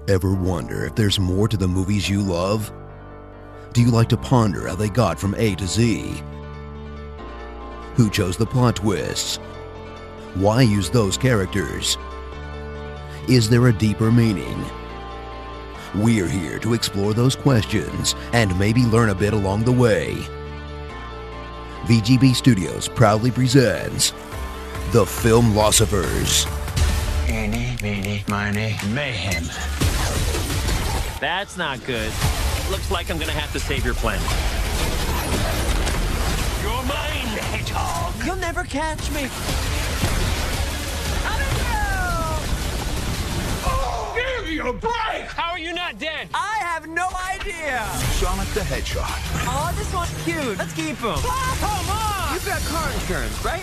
Ever wonder if there's more to the movies you love? Do you like to ponder how they got from A to Z? Who chose the plot twists? Why use those characters? Is there a deeper meaning? We're here to explore those questions and maybe learn a bit along the way. VGB Studios proudly presents The Filmlosophers. Eeny, meeny, miny, mayhem. That's not good. Looks like I'm gonna have to save your planet. You're mine, hedgehog. You'll never catch me. Give me a break. How are you not dead? I have no idea. Sonic the Hedgehog. Oh, this one's cute. Let's keep him. Come on! You've got car insurance, right?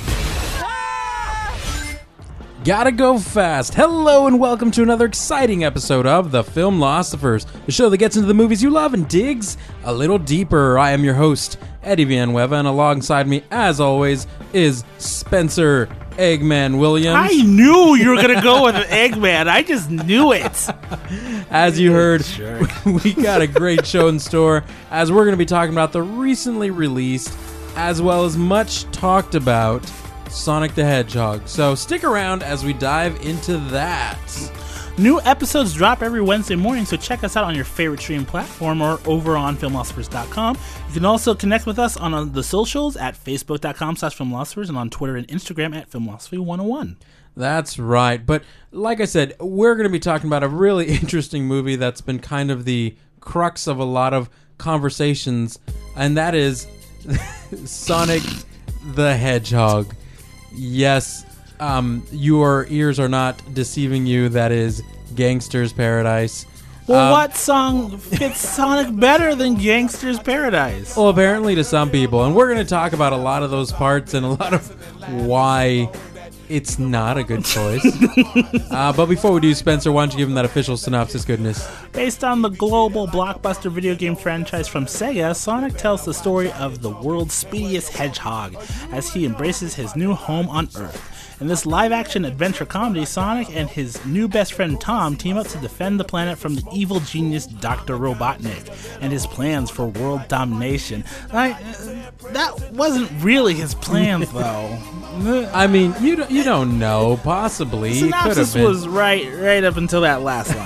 Gotta go fast. Hello and welcome to another exciting episode of The Filmlosophers, the show that gets into the movies you love and digs a little deeper. I am your host, Eddie Villanueva, and alongside me, as always, is Spencer Eggman Williams. I knew you were going to go with Eggman. I just knew it. As you heard, we got a great show in store, as we're going to be talking about the recently released, as well as much talked about, Sonic the Hedgehog. So stick around as we dive into that. New episodes drop every Wednesday morning, so check us out on your favorite streaming platform or over on filmlosophers.com. You can also connect with us on the socials at facebook.com/filmlosophers and on Twitter and Instagram at filmlosophy101. That's right. But like I said, we're going to be talking about a really interesting movie that's been kind of the crux of a lot of conversations, and that is Sonic the Hedgehog. Yes, your ears are not deceiving you. That is Gangster's Paradise. Well, what song fits Sonic better than Gangster's Paradise? Well, apparently to some people. And we're going to talk about a lot of those parts and a lot of why it's not a good choice. But before we do, Spencer, why don't you give him that official synopsis goodness? Based on the global blockbuster video game franchise from Sega, Sonic tells the story of the world's speediest hedgehog as he embraces his new home on Earth. In this live-action adventure comedy, Sonic and his new best friend Tom team up to defend the planet from the evil genius Dr. Robotnik and his plans for world domination. That wasn't really his plans, though. I mean, you don't know. Possibly. The synopsis was right up until that last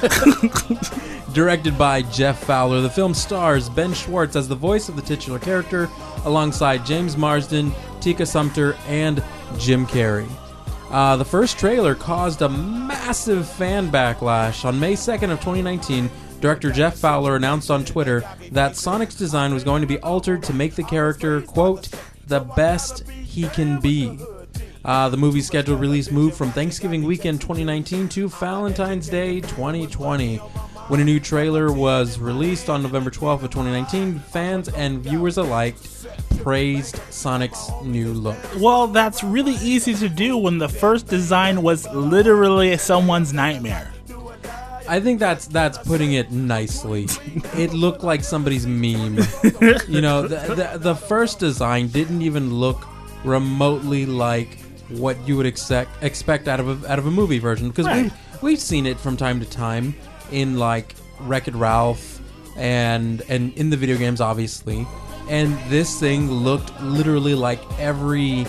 line. Directed by Jeff Fowler, the film stars Ben Schwartz as the voice of the titular character, alongside James Marsden, Tika Sumpter, and Jim Carrey. The first trailer caused a massive fan backlash. On May 2nd of 2019, director Jeff Fowler announced on Twitter that Sonic's design was going to be altered to make the character, quote, the best he can be. The movie's scheduled release moved from Thanksgiving weekend 2019 to Valentine's Day 2020. When a new trailer was released on November 12th of 2019, fans and viewers alike praised Sonic's new look. Well, that's really easy to do when the first design was literally someone's nightmare. I think that's putting it nicely. It looked like somebody's meme. You know, the first design didn't even look remotely like what you would expect out of a movie version, because right. we've seen it from time to time in like Wreck-It Ralph and in the video games, obviously. And this thing looked literally like every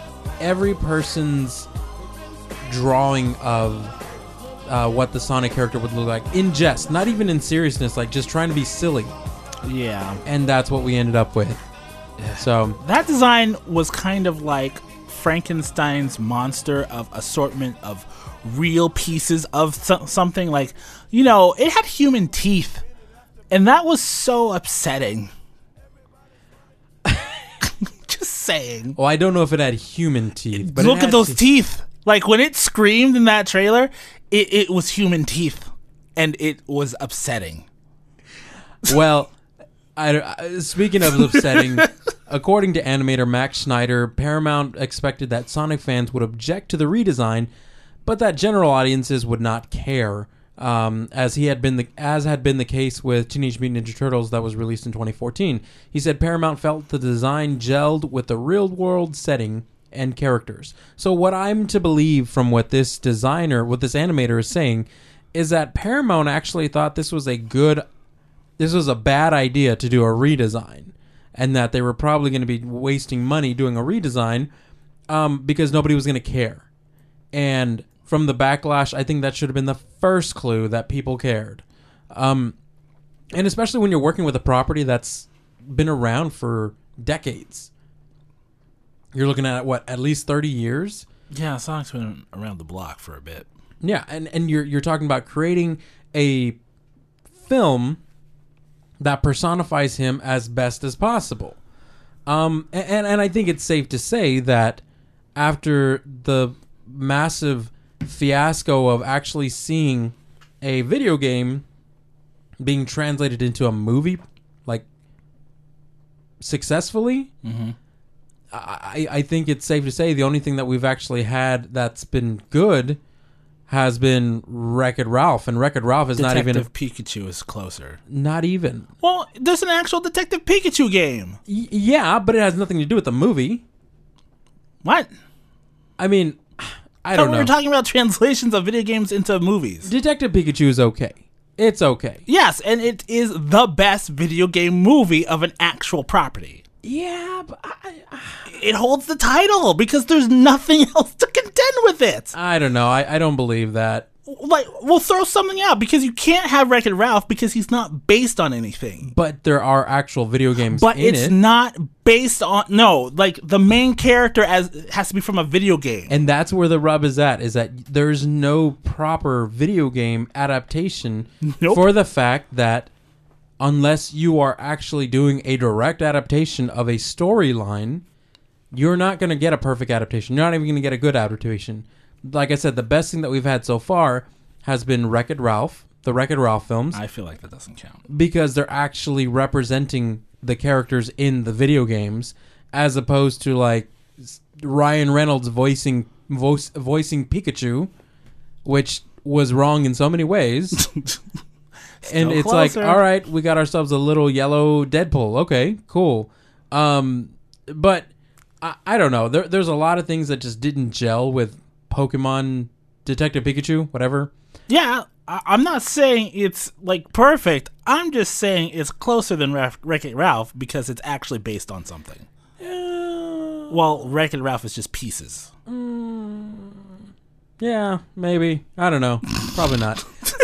person's drawing of what the Sonic character would look like in jest, not even in seriousness, like just trying to be silly. Yeah. And that's what we ended up with. So that design was kind of like Frankenstein's monster of assortment of real pieces of something. Like, you know, it had human teeth, and that was so upsetting. Just saying. Well, I don't know if it had human teeth, but look at those teeth. Like when it screamed in that trailer, it was human teeth, and it was upsetting. Well, speaking of upsetting, according to animator Max Schneider, Paramount expected that Sonic fans would object to the redesign, but that general audiences would not care, as had been the case with Teenage Mutant Ninja Turtles that was released in 2014. He said Paramount felt the design gelled with the real-world setting and characters. So what I'm to believe from what this animator is saying is that Paramount actually thought this was a bad idea to do a redesign, and that they were probably going to be wasting money doing a redesign because nobody was going to care. And from the backlash, I think that should have been the first clue that people cared. And especially when you're working with a property that's been around for decades. You're looking at, at least 30 years? Yeah, Sonic's been around the block for a bit. Yeah, and you're talking about creating a film that personifies him as best as possible. And I think it's safe to say that after the massive fiasco of actually seeing a video game being translated into a movie, like, successfully, I think it's safe to say the only thing that we've actually had that's been good has been Wreck-It Ralph, and Wreck-It Ralph is not even... Detective Pikachu is closer. Not even. Well, there's an actual Detective Pikachu game. Yeah, but it has nothing to do with the movie. What? I mean, I don't know. We're talking about translations of video games into movies. Detective Pikachu is okay. It's okay. Yes, and it is the best video game movie of an actual property. Yeah, but it holds the title because there's nothing else to contend with it. I don't know. I don't believe that. Like, we'll throw something out because you can't have Wreck-It Ralph because he's not based on anything. But there are actual video games But in it's it. not based on... No, like, the main character has to be from a video game. And that's where the rub is at, is that there's no proper video game adaptation for the fact that unless you are actually doing a direct adaptation of a storyline, you're not going to get a perfect adaptation. You're not even going to get a good adaptation. Like I said, the best thing that we've had so far has been Wreck-It Ralph, the Wreck-It Ralph films. I feel like that doesn't count. Because they're actually representing the characters in the video games, as opposed to, like, Ryan Reynolds voicing Pikachu, which was wrong in so many ways. And it's closer. like, all right, we got ourselves a little yellow Deadpool. Okay, cool. But I don't know. There's a lot of things that just didn't gel with Pokemon Detective Pikachu, whatever. Yeah, I'm not saying it's, like, perfect. I'm just saying it's closer than Wreck-It Ralph because it's actually based on something. Well, Wreck-It Ralph is just pieces. Yeah, maybe. I don't know. Probably not.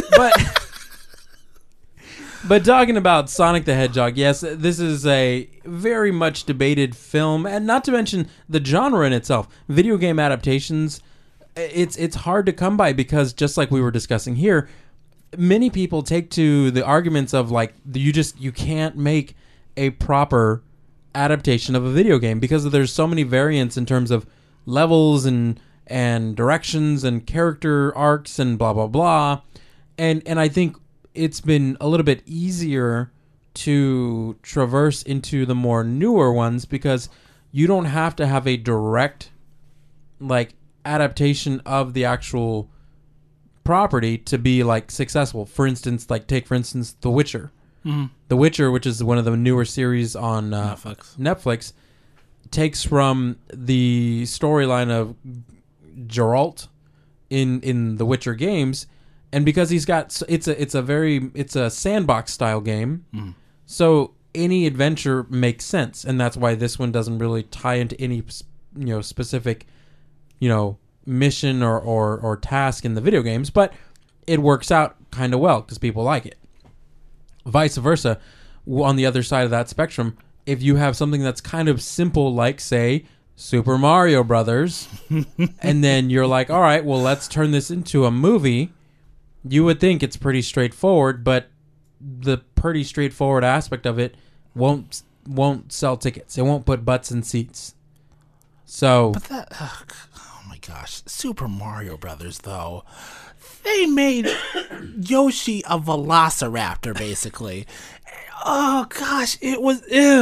But talking about Sonic the Hedgehog, yes, this is a very much debated film, and not to mention the genre in itself. Video game adaptations, it's hard to come by because, just like we were discussing here, many people take to the arguments of, like, you can't make a proper adaptation of a video game because there's so many variants in terms of levels and directions and character arcs and blah blah blah, and I think it's been a little bit easier to traverse into the more newer ones because you don't have to have a direct, like, adaptation of the actual property to be, like, successful. For instance, The Witcher. Mm-hmm. The Witcher, which is one of the newer series on Netflix, takes from the storyline of Geralt in the Witcher games. And because he's got, it's a sandbox style game, so any adventure makes sense, and that's why this one doesn't really tie into any, specific, mission or task in the video games, but it works out kind of well because people like it. Vice versa, on the other side of that spectrum, if you have something that's kind of simple, like, say, Super Mario Brothers, and then you're like, all right, well, let's turn this into a movie. You would think it's pretty straightforward, but the pretty straightforward aspect of it won't sell tickets. It won't put butts in seats. So, but that, oh my gosh, Super Mario Brothers though, they made Yoshi a velociraptor basically. Oh gosh, it was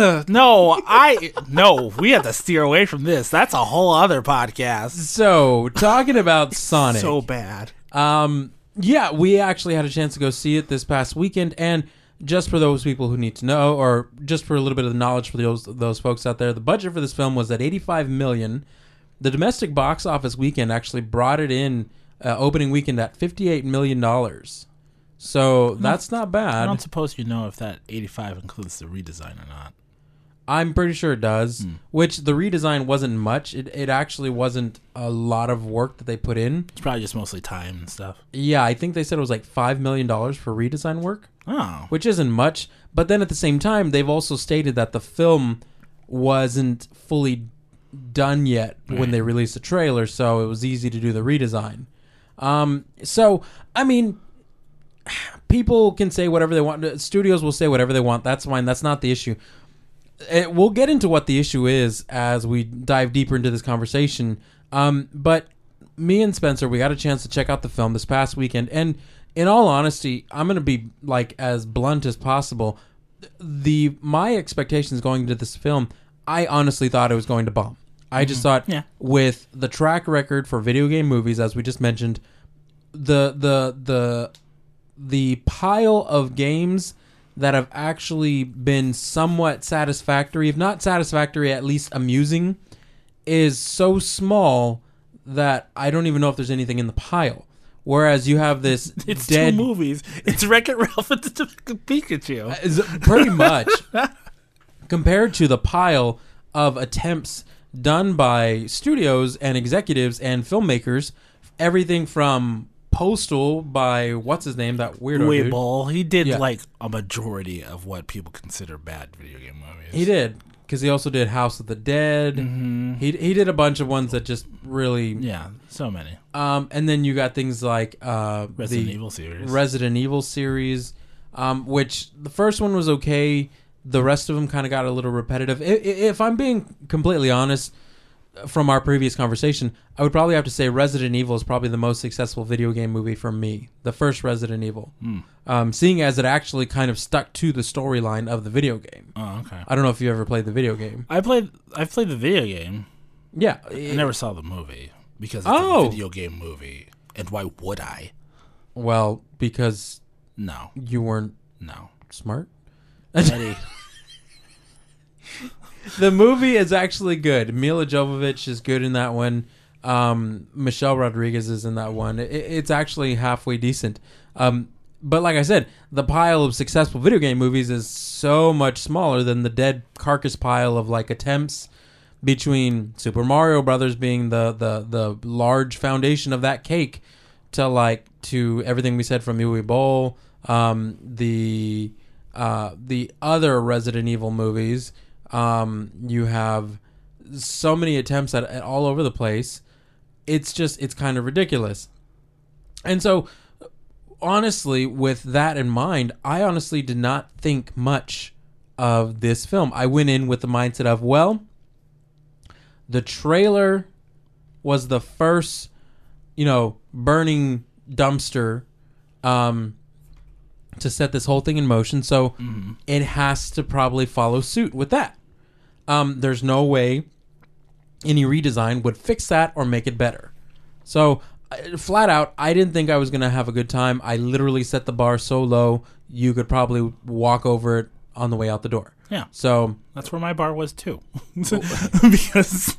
no, we have to steer away from this. That's a whole other podcast. So, talking about Sonic, so bad. Yeah, we actually had a chance to go see it this past weekend, and just for those people who need to know, or just for a little bit of the knowledge for those folks out there, the budget for this film was at $85 million. The domestic box office weekend actually brought it in opening weekend at $58 million. So that's not I bad. don't suppose you know if that 85 includes the redesign or not. I'm pretty sure it does, which the redesign wasn't much. It actually wasn't a lot of work that they put in. It's probably just mostly time and stuff. Yeah, I think they said it was like $5 million for redesign work, Oh. which isn't much. But then at the same time, they've also stated that the film wasn't fully done yet when they released the trailer, so it was easy to do the redesign. So, I mean, people can say whatever they want. Studios will say whatever they want. That's fine. That's not the issue. We'll get into what the issue is as we dive deeper into this conversation. But me and Spencer, we got a chance to check out the film this past weekend, and in all honesty, I'm going to be like as blunt as possible. My expectations going into this film, I honestly thought it was going to bomb. I just thought, with the track record for video game movies, as we just mentioned, the pile of games that have actually been somewhat satisfactory, if not satisfactory, at least amusing, is so small that I don't even know if there's anything in the pile. Whereas you have this It's dead... 2 movies. It's Wreck-It Ralph and Pikachu. Is pretty much compared to the pile of attempts done by studios and executives and filmmakers, everything from Postal by what's his name, that weirdo Uwe dude. Boll. He did Yeah. like a majority of what people consider bad video game movies. He did, because he also did House of the Dead. He did a bunch of ones that just really Yeah, so many. and then you got things like Resident the Evil series. Resident Evil series, which the first one was okay. The rest of them kind of got a little repetitive. If I'm being completely honest, from our previous conversation, I would probably have to say Resident Evil is probably the most successful video game movie for me. The first Resident Evil. Seeing as it actually kind of stuck to the storyline of the video game. Oh, okay. I don't know if you ever played the video game. I've played the video game. Yeah. I never saw the movie because it's Oh. a video game movie. And why would I? Well, because No. you weren't No. smart. Eddie. The movie is actually good. Mila Jovovich is good in that one. Michelle Rodriguez is in that one. It's actually halfway decent. But like I said, the pile of successful video game movies is so much smaller than the dead carcass pile of like attempts between Super Mario Brothers being the large foundation of that cake to everything we said from Uwe Boll, the other Resident Evil movies. You have so many attempts at all over the place. It's kind of ridiculous. And so, honestly, with that in mind, I honestly did not think much of this film. I went in with the mindset of, well, the trailer was the first, burning dumpster, to set this whole thing in motion. So it has to probably follow suit with that. There's no way any redesign would fix that or make it better. So, flat out, I didn't think I was going to have a good time. I literally set the bar so low, you could probably walk over it on the way out the door. Yeah. So, That's where my bar was too. Because,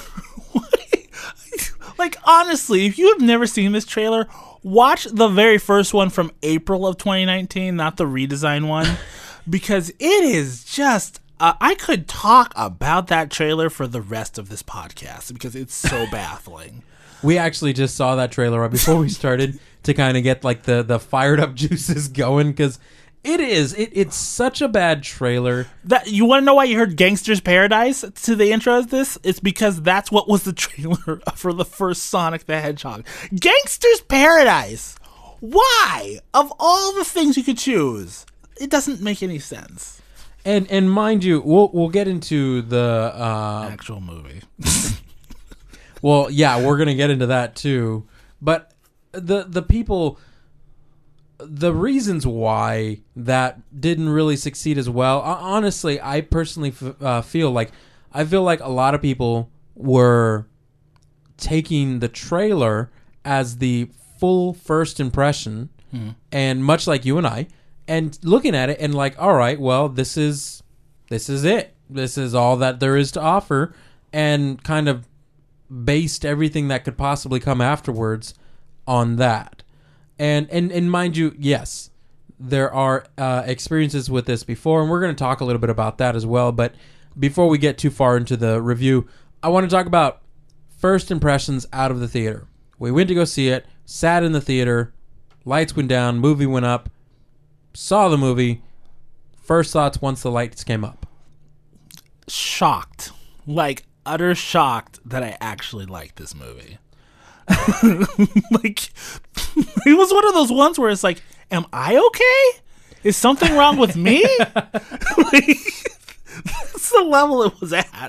like, honestly, if you have never seen this trailer, watch the very first one from April of 2019, not the redesign one, because it is just... I could talk about that trailer for the rest of this podcast because it's so baffling. we actually just saw that trailer right before we started to kind of get like the fired up juices going, because it's such a bad trailer. That you want to know why you heard Gangster's Paradise to the intro of this? It's because that's what was the trailer for the first Sonic the Hedgehog. Gangster's Paradise. Why? Of all the things you could choose, it doesn't make any sense. And mind you, we'll get into the Actual movie. well, yeah, we're gonna get into that too. But the people, the reasons why that didn't really succeed as well. Honestly, I personally feel like a lot of people were taking the trailer as the full first impression, and much like you and I, and looking at it and like, all right, well, this is it. This is all that there is to offer, and kind of based everything that could possibly come afterwards on that. And mind you, yes, there are experiences with this before, and we're going to talk a little bit about that as well. But before we get too far into the review, I want to talk about first impressions out of the theater. We went to go see it, sat in the theater, lights went down, movie went up, saw the movie. First thoughts once the lights came up. Shocked. Like, utter shocked that I actually like this movie. Like, it was one of those ones where it's like, am I okay? Is something wrong with me? Like, that's the level it was at.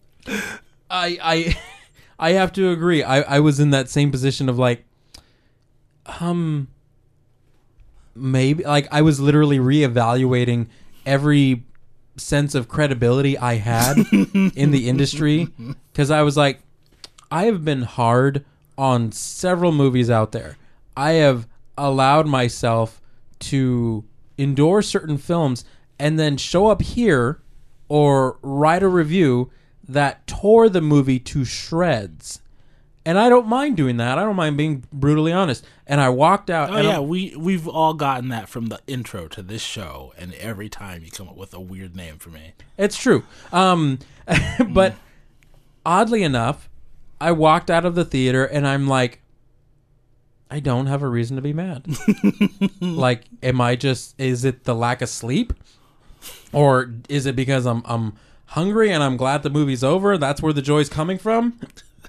I have to agree. I was in that same position of like, maybe, like, I was literally reevaluating every sense of credibility I had in the industry, because I was like, I have been hard on several movies out there. I have allowed myself to endorse certain films and then show up here or write a review that tore the movie to shreds. And I don't mind doing that. I don't mind being brutally honest. And I walked out. Oh, yeah, we've all gotten that from the intro to this show, and every time you come up with a weird name for me. It's true. But oddly enough, I walked out of the theater and I'm like, I don't have a reason to be mad. Like, is it the lack of sleep? Or is it because I'm hungry and I'm glad the movie's over? That's where the joy's coming from?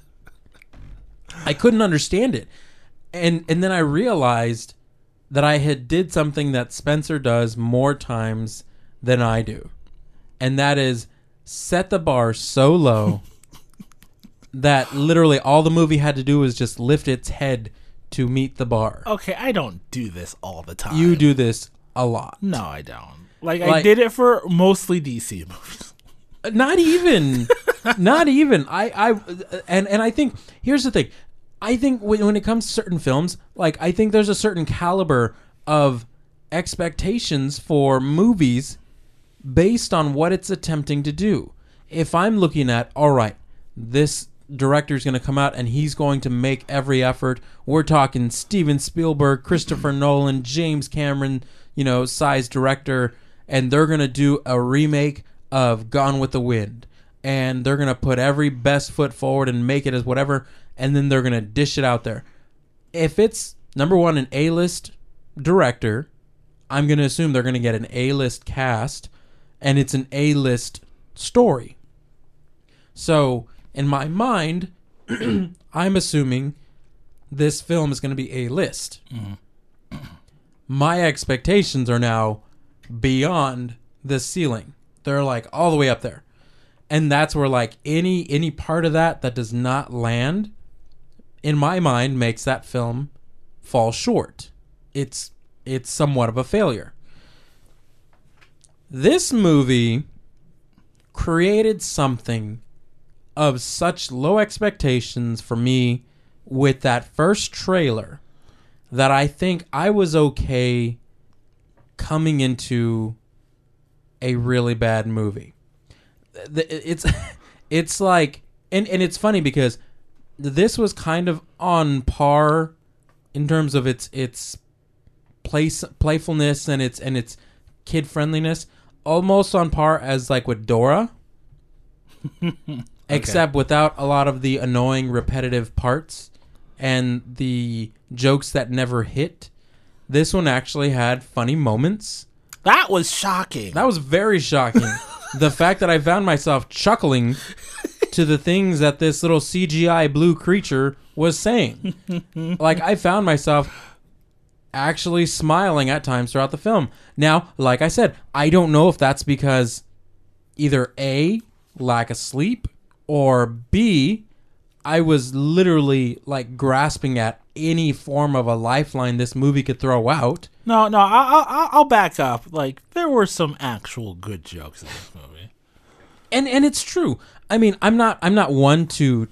I couldn't understand it. And then I realized that I had did something that Spencer does more times than I do. And that is set the bar so low that literally all the movie had to do was just lift its head to meet the bar. Okay, I don't do this all the time. You do this a lot. No, I don't. Like I did it for mostly DC movies. Not even. Not even. And I think, here's the thing. I think when it comes to certain films, like, I think there's a certain caliber of expectations for movies based on what it's attempting to do. If I'm looking at, all right, this director's going to come out and he's going to make every effort. We're talking Steven Spielberg, Christopher Nolan, James Cameron, size director, and they're going to do a remake of Gone with the Wind. And they're going to put every best foot forward and make it as whatever, and then they're going to dish it out there. If it's, number one, an A-list director, I'm going to assume they're going to get an A-list cast, and it's an A-list story. So, in my mind, I'm assuming this film is going to be A-list. Mm-hmm. My expectations are now beyond the ceiling. They're like all the way up there. And that's where, like, any part of that does not land, in my mind, makes that film fall short. It's somewhat of a failure. This movie created something of such low expectations for me with that first trailer that I think I was okay coming into a really bad movie. It's like, and it's funny because this was kind of on par in terms of its playfulness and its kid friendliness, almost on par as like with Dora. Except without a lot of the annoying repetitive parts and the jokes that never hit. This one actually had funny moments. That was shocking. That was very shocking. The fact that I found myself chuckling to the things that this little CGI blue creature was saying. Like, I found myself actually smiling at times throughout the film. Now, like I said, I don't know if that's because either A, lack of sleep, or B, I was literally like grasping at any form of a lifeline this movie could throw out. No, I'll back up. Like, there were some actual good jokes in this movie, and it's true. I mean, I'm not one to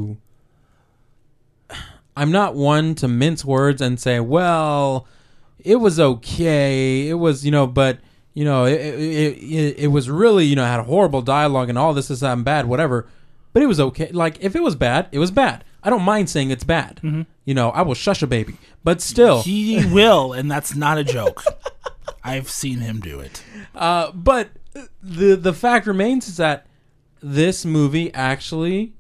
mince words and say, well, it was okay. It was, but it was really, had horrible dialogue and all this is bad, whatever. But it was okay. Like, if it was bad, it was bad. I don't mind saying it's bad. You know, I will shush a baby, but still, He will, and that's not a joke. I've seen him do it. but the fact remains is that this movie actually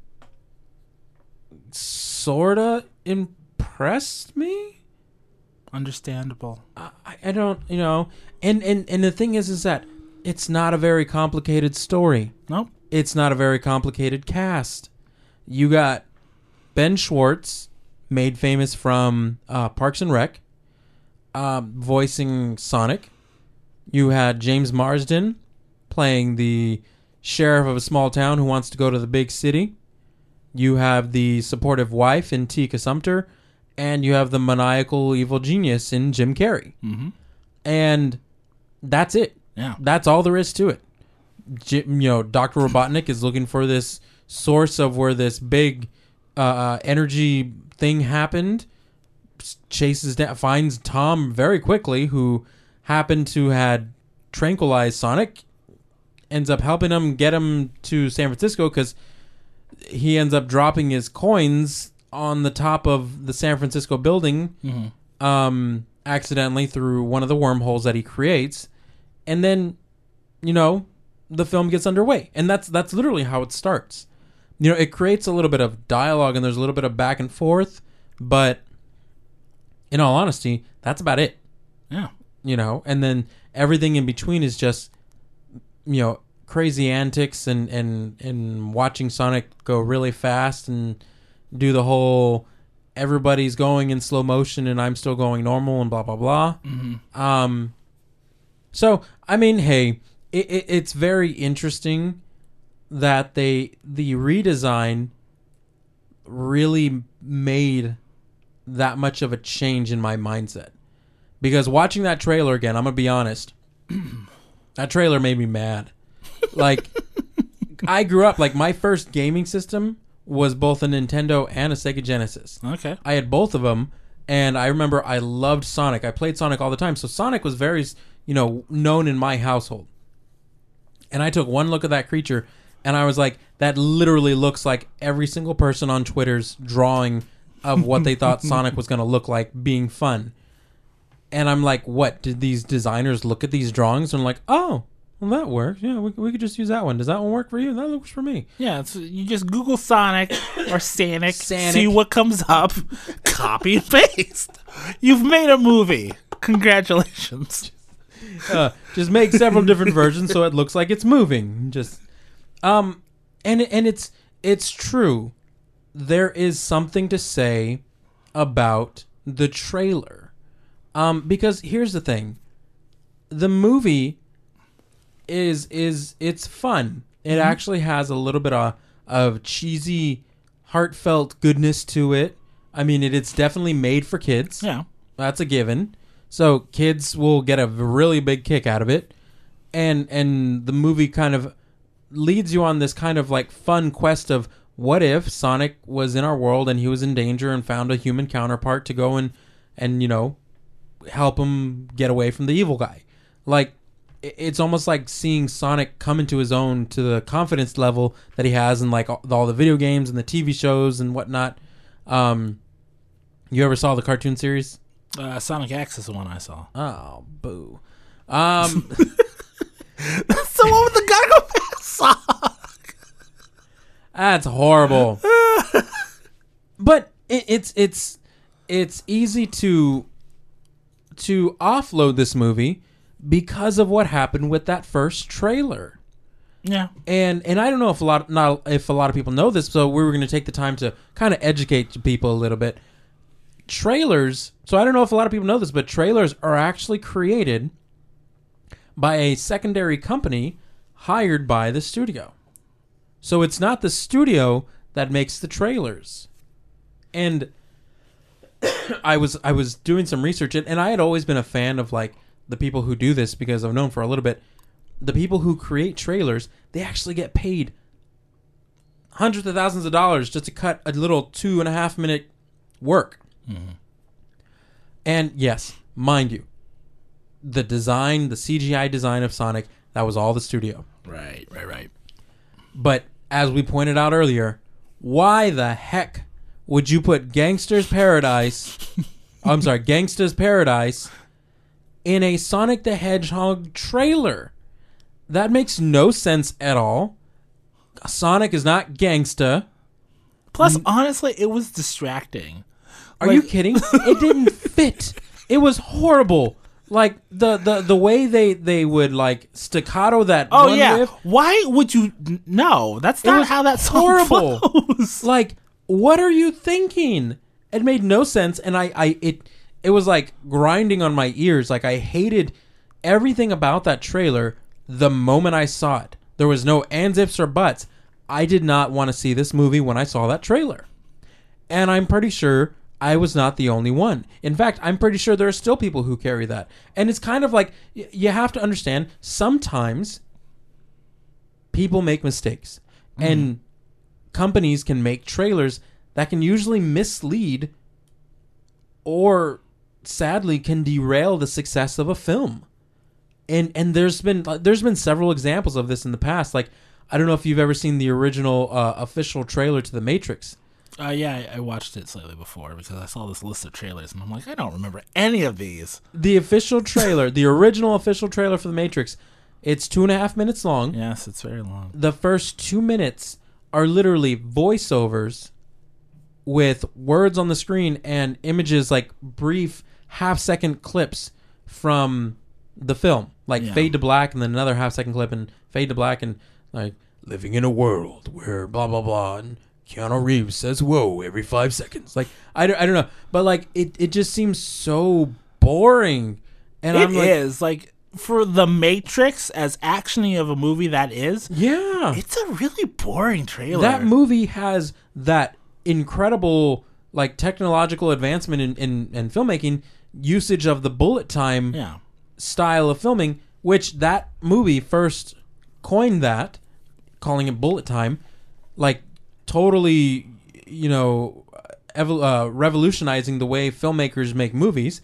sorta impressed me. Understandable. I don't, you know, and the thing is that it's not a very complicated story. Nope. It's not a very complicated cast. You got Ben Schwartz, made famous from Parks and Rec, voicing Sonic. You had James Marsden playing the sheriff of a small town who wants to go to the big city. You have the supportive wife in Tika Sumpter, and you have the maniacal evil genius in Jim Carrey. Mm-hmm. And that's it. Yeah. That's all there is to it. You know, Dr. Robotnik is looking for this source of where this big energy thing happened. Chases down, finds Tom very quickly, who happened to had tranquilized Sonic. Ends up helping him get him to San Francisco because he ends up dropping his coins on the top of the San Francisco building, accidentally through one of the wormholes that he creates, and then, you know, the film gets underway, and that's literally how it starts. You know, it creates a little bit of dialogue and there's a little bit of back and forth, but in all honesty, that's about it. Yeah. You know, and then everything in between is just, you know, crazy antics and watching Sonic go really fast and do the whole everybody's going in slow motion and I'm still going normal and blah blah blah. Mm-hmm. So I mean, hey, it's very interesting that the redesign really made that much of a change in my mindset. Because watching that trailer again, I'm gonna be honest, that trailer made me mad. Like, I grew up, like, my first gaming system was both a Nintendo and a Sega Genesis. Okay. I had both of them, and I remember I loved Sonic. I played Sonic all the time, so Sonic was very, you know, known in my household. And I took one look at that creature, and I was like, that literally looks like every single person on Twitter's drawing of what they thought Sonic was going to look like being fun. And I'm like, what? Did these designers look at these drawings and like, oh, well, that works. Yeah, we could just use that one. Does that one work for you? That works for me. Yeah, you just Google Sonic or Sanic, see what comes up, copy and paste. You've made a movie. Congratulations. Just make several different versions so it looks like it's moving. Just, and it's true. There is something to say about the trailer, because here's the thing: the movie it's fun. It actually has a little bit of cheesy, heartfelt goodness to it. I mean, it's definitely made for kids. Yeah, that's a given. So kids will get a really big kick out of it, and the movie kind of leads you on this kind of like fun quest of what if Sonic was in our world and he was in danger and found a human counterpart to go and you know, help him get away from the evil guy. Like, it's almost like seeing Sonic come into his own to the confidence level that he has in like all the video games and the TV shows and whatnot. You ever saw the cartoon series? Sonic X is the one I saw. Oh, boo. That's the one with the Gargoyle song. That's horrible. But it's easy to offload this movie because of what happened with that first trailer. Yeah. And I don't know if a lot of people know this, so we were going to take the time to kind of educate people a little bit. Trailers, so I don't know if a lot of people know this, but trailers are actually created by a secondary company hired by the studio. So it's not the studio that makes the trailers. And I was doing some research, and I had always been a fan of like the people who do this because I've known for a little bit. The people who create trailers, they actually get paid hundreds of thousands of dollars just to cut a little 2.5 minute work. Mm-hmm. And yes, mind you, the design, the CGI design of Sonic, that was all the studio. Right. But as we pointed out earlier, why the heck would you put Gangsta's Paradise in a Sonic the Hedgehog trailer? That makes no sense at all. Sonic is not gangsta. Plus, honestly, it was distracting. Are you kidding? It didn't fit. It was horrible. Like the way they would like staccato that. Oh one yeah. riff. Why would you? No, that's not how that song horrible. flows. Like, what are you thinking? It made no sense, and it was like grinding on my ears. Like, I hated everything about that trailer the moment I saw it. There was no ands, ifs, or buts. I did not want to see this movie when I saw that trailer. And I'm pretty sure I was not the only one. In fact, I'm pretty sure there are still people who carry that. And it's kind of like, you have to understand, sometimes people make mistakes. And companies can make trailers that can usually mislead or sadly can derail the success of a film. And there's been several examples of this in the past. Like, I don't know if you've ever seen the original official trailer to The Matrix. Yeah, I watched it slightly before because I saw this list of trailers and I'm like, I don't remember any of these. The official trailer, the original official trailer for The Matrix, it's 2.5 minutes long. Yes, it's very long. The first 2 minutes are literally voiceovers with words on the screen and images, like brief half-second clips from the film. Like fade to black and then another half-second clip and fade to black and like living in a world where blah, blah, blah, and Keanu Reeves says whoa every 5 seconds. Like, I don't know. But like, it just seems so boring. And It I'm like, is. Like, for The Matrix, as actiony of a movie that is, yeah. it's a really boring trailer. That movie has that incredible like technological advancement in filmmaking, usage of the bullet time style of filming, which that movie first coined that, calling it bullet time, like totally, revolutionizing the way filmmakers make movies.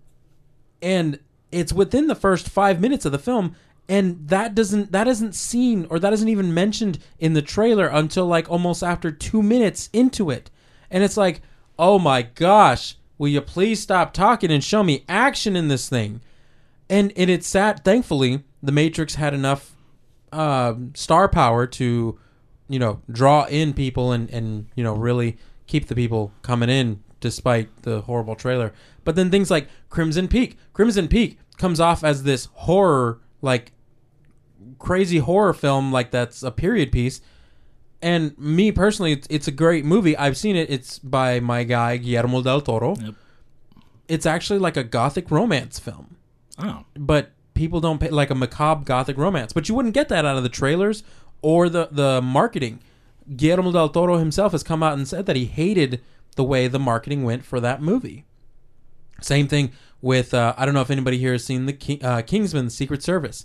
And it's within the first 5 minutes of the film, and that isn't seen, or that isn't even mentioned in the trailer until like almost after 2 minutes into it. And it's like, oh my gosh, will you please stop talking and show me action in this thing? And it's sad. Thankfully, The Matrix had enough star power to, draw in people and really keep the people coming in despite the horrible trailer. But then things like Crimson Peak comes off as this horror, like crazy horror film, like that's a period piece. And me personally, it's a great movie. I've seen it. It's by my guy Guillermo del Toro. Yep. It's actually like a gothic romance film. Oh, but people don't pay, like a macabre gothic romance. But you wouldn't get that out of the trailers or the marketing. Guillermo del Toro himself has come out and said that he hated the way the marketing went for that movie. Same thing with, I don't know if anybody here has seen the Kingsman Secret Service.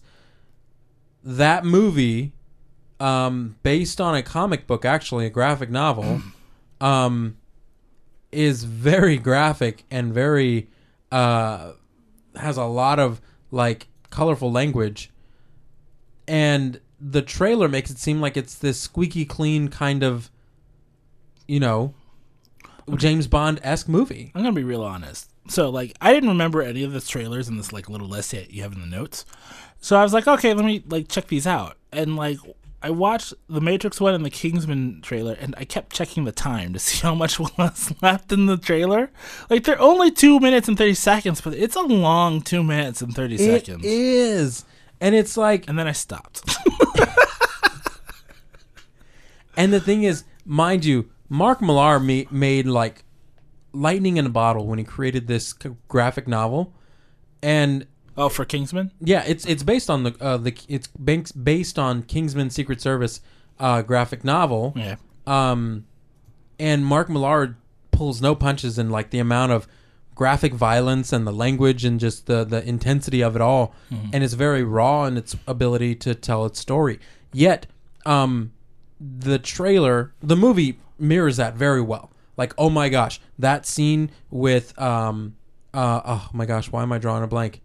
That movie, based on a comic book, actually, a graphic novel, is very graphic and very, has a lot of, like, colorful language. And the trailer makes it seem like it's this squeaky clean kind of, James Bond-esque movie. I'm gonna be real honest. So, like, I didn't remember any of the trailers in this like little list that you have in the notes. So I was like, okay, let me like check these out. And like, I watched the Matrix one and the Kingsman trailer, and I kept checking the time to see how much was left in the trailer. Like, they're only 2 minutes and 30 seconds, but it's a long 2 minutes and 30 seconds. It is. And it's like... And then I stopped. And the thing is, mind you, Mark Millar made like lightning in a bottle when he created this graphic novel. And... Oh, for Kingsman? Yeah, it's based on it's based on Kingsman Secret Service graphic novel. Yeah. And Mark Millar pulls no punches in like the amount of graphic violence and the language and just the intensity of it all. Mm-hmm. And it's very raw in its ability to tell its story. Yet, the trailer, the movie mirrors that very well. Like, oh my gosh, that scene with oh my gosh, why am I drawing a blank?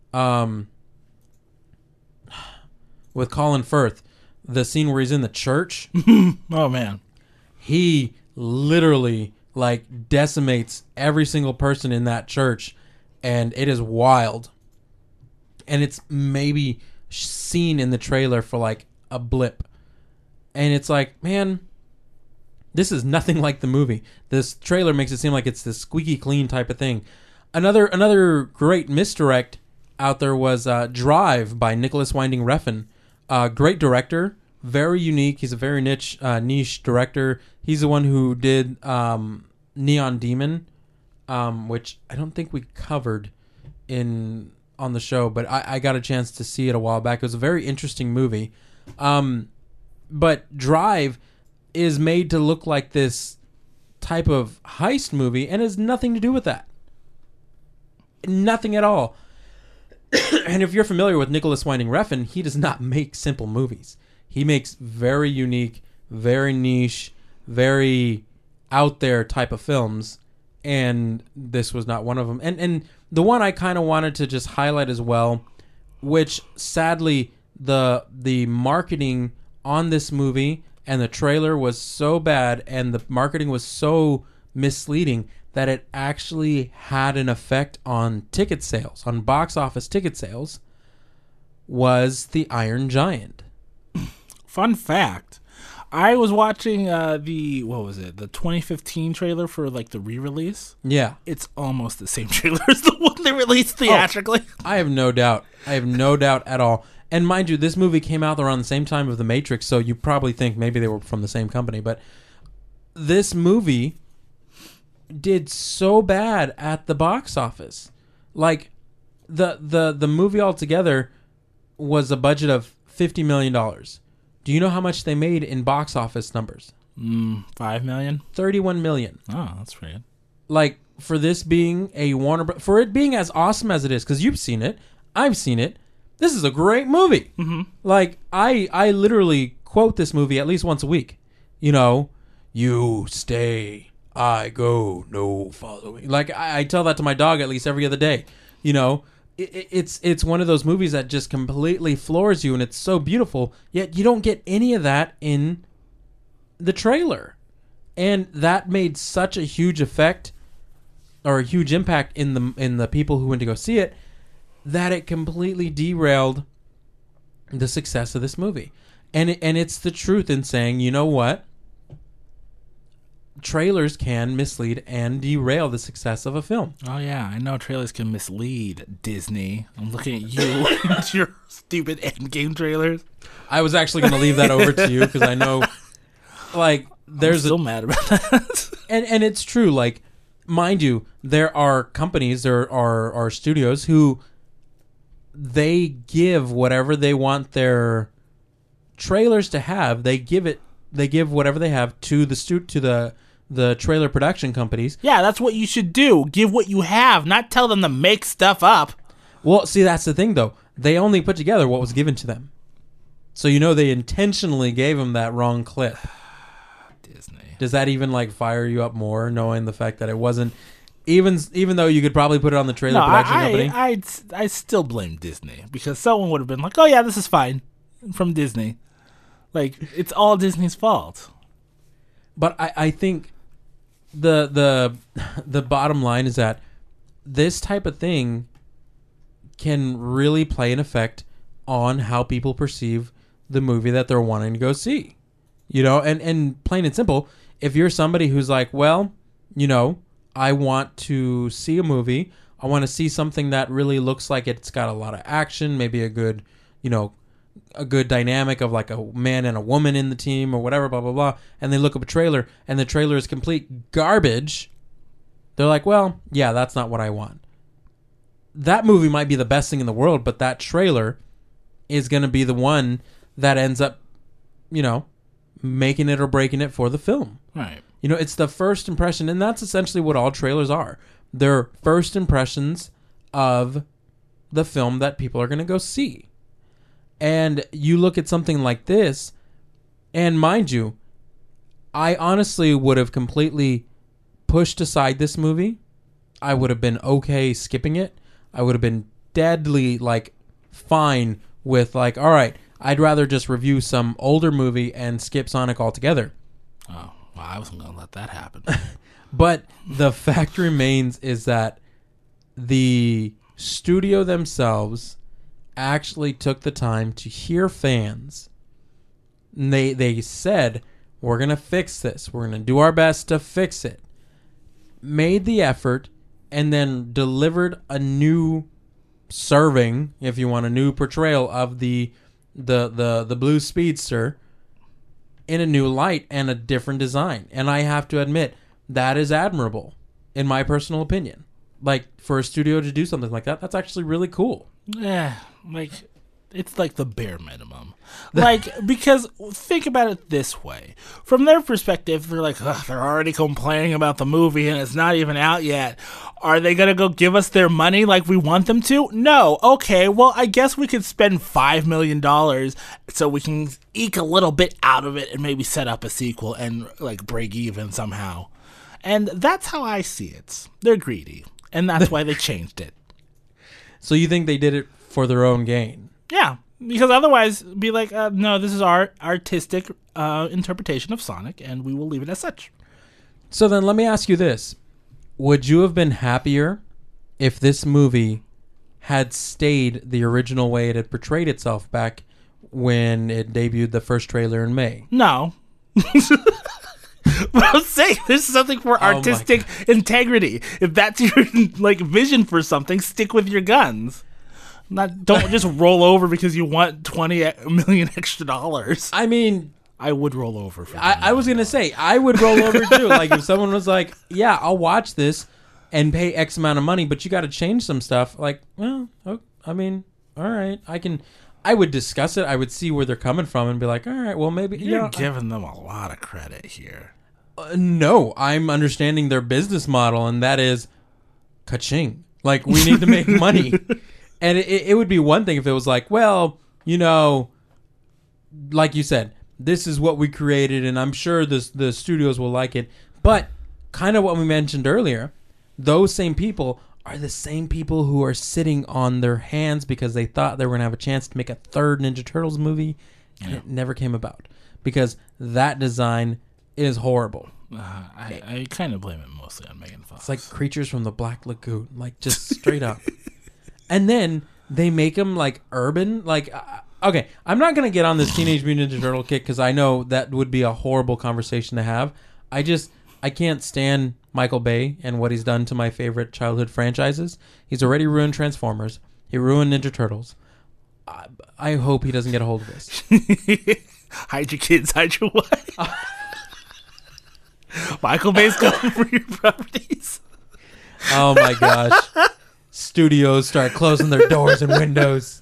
With Colin Firth, the scene where he's in the church. Oh man, he literally like decimates every single person in that church, and it is wild. And it's maybe seen in the trailer for like a blip, and it's like, man, this is nothing like the movie. This trailer makes it seem like it's this squeaky clean type of thing. Another great misdirect out there was Drive by Nicholas Winding Refn. Great director, very unique. He's a very niche director. He's the one who did Neon Demon, which I don't think we covered on the show, but I got a chance to see it a while back. It was a very interesting movie. But Drive is made to look like this type of heist movie and has nothing to do with that. Nothing at all. And if you're familiar with Nicholas Winding Refn, he does not make simple movies. He makes very unique, very niche, very out there type of films, and this was not one of them. And the one I kind of wanted to just highlight as well, which sadly the marketing on this movie and the trailer was so bad and the marketing was so misleading that it actually had an effect on ticket sales, on box office ticket sales, was The Iron Giant. Fun fact, I was watching the 2015 trailer for like the re-release. Yeah. It's almost the same trailer as the one they released theatrically. I have no doubt. I have no doubt at all. And mind you, this movie came out around the same time of The Matrix, so you probably think maybe they were from the same company. But this movie did so bad at the box office. Like, the movie altogether was a budget of $50 million. Do you know how much they made in box office numbers? 5 million? 31 million. Oh, that's pretty good. Like, for this being a for it being as awesome as it is, because you've seen it, I've seen it, this is a great movie. Mm-hmm. Like, I literally quote this movie at least once a week. You know, you stay, I go, no following. Like, I tell that to my dog at least every other day. You know, it's one of those movies that just completely floors you, and it's so beautiful, yet you don't get any of that in the trailer. And that made such a huge effect, or a huge impact in the people who went to go see it, that it completely derailed the success of this movie. And it's the truth in saying, you know what? Trailers can mislead and derail the success of a film. Oh, yeah. I know trailers can mislead, Disney. I'm looking at you and your stupid Endgame trailers. I was actually going to leave that over to you because I know, like, there's I'm still mad about that. And it's true. Like, mind you, there are companies, there are studios who they give whatever they want their trailers to have. They give whatever they have to the trailer production companies. Yeah, that's what you should do. Give what you have, not tell them to make stuff up. Well, see, that's the thing, though. They only put together what was given to them. So, you know, they intentionally gave them that wrong clip. Disney. Does that even, like, fire you up more, knowing the fact that it wasn't... Even though you could probably put it on the trailer production company? I still blame Disney, because someone would have been like, oh, yeah, this is fine, from Disney. Like, it's all Disney's fault. But I think the bottom line is that this type of thing can really play an effect on how people perceive the movie that they're wanting to go see. You know, and plain and simple, if you're somebody who's like, well, you know, I want to see a movie, I want to see something that really looks like it's got a lot of action, maybe a good dynamic of like a man and a woman in the team or whatever, blah, blah, blah, and they look up a trailer and the trailer is complete garbage, they're like, well, yeah, that's not what I want. That movie might be the best thing in the world, but that trailer is going to be the one that ends up, you know, making it or breaking it for the film. Right. You know, it's the first impression, and that's essentially what all trailers are. They're first impressions of the film that people are going to go see. And you look at something like this, and mind you, I honestly would have completely pushed aside this movie. I would have been okay skipping it. I would have been deadly, like, fine with, like, all right, I'd rather just review some older movie and skip Sonic altogether. Oh, well, I wasn't going to let that happen. But the fact remains is that the studio themselves actually took the time to hear fans. And they said, we're going to fix this. We're going to do our best to fix it. Made the effort, and then delivered a new serving, if you want, a new portrayal of the blue speedster in a new light and a different design. And I have to admit, that is admirable, in my personal opinion. Like, for a studio to do something like that, that's actually really cool. Yeah, like, it's like the bare minimum. Like, because think about it this way. From their perspective, they're like, ugh, they're already complaining about the movie and it's not even out yet. Are they going to go give us their money like we want them to? No. Okay, well, I guess we could spend $5 million so we can eke a little bit out of it and maybe set up a sequel and, like, break even somehow. And that's how I see it. They're greedy. And that's why they changed it. So you think they did it for their own gain? Yeah, because otherwise, be like, no, this is our artistic interpretation of Sonic, and we will leave it as such. So then let me ask you this. Would you have been happier if this movie had stayed the original way it had portrayed itself back when it debuted the first trailer in May? No. But I'm saying there's something for artistic integrity. If that's your like vision for something, stick with your guns. Don't just roll over because you want $20 million extra dollars. I mean, I would roll over for I was going to say, I would roll over too. Like, if someone was like, yeah, I'll watch this and pay X amount of money, but you got to change some stuff. Like, well, I mean, all right. I would discuss it. I would see where they're coming from and be like, all right, well, maybe. You're giving them a lot of credit here. No, I'm understanding their business model, and that is ka-ching. Like, we need to make money. And it would be one thing if it was like, well, you know, like you said, this is what we created, and I'm sure the studios will like it. But kind of what we mentioned earlier, those same people are the same people who are sitting on their hands because they thought they were going to have a chance to make a third Ninja Turtles movie, and it never came about because that design is horrible. I kind of blame it mostly on Megan Fox. It's like Creatures from the Black Lagoon, like just straight up. And then they make them like urban. Like, okay, I'm not going to get on this Teenage Mutant Ninja Turtle kick because I know that would be a horrible conversation to have. I can't stand Michael Bay and what he's done to my favorite childhood franchises. He's already ruined Transformers. He ruined Ninja Turtles. I hope he doesn't get a hold of this. Hide your kids, hide your wife. Michael Bay's coming for your properties. Oh my gosh. Studios start closing their doors and windows.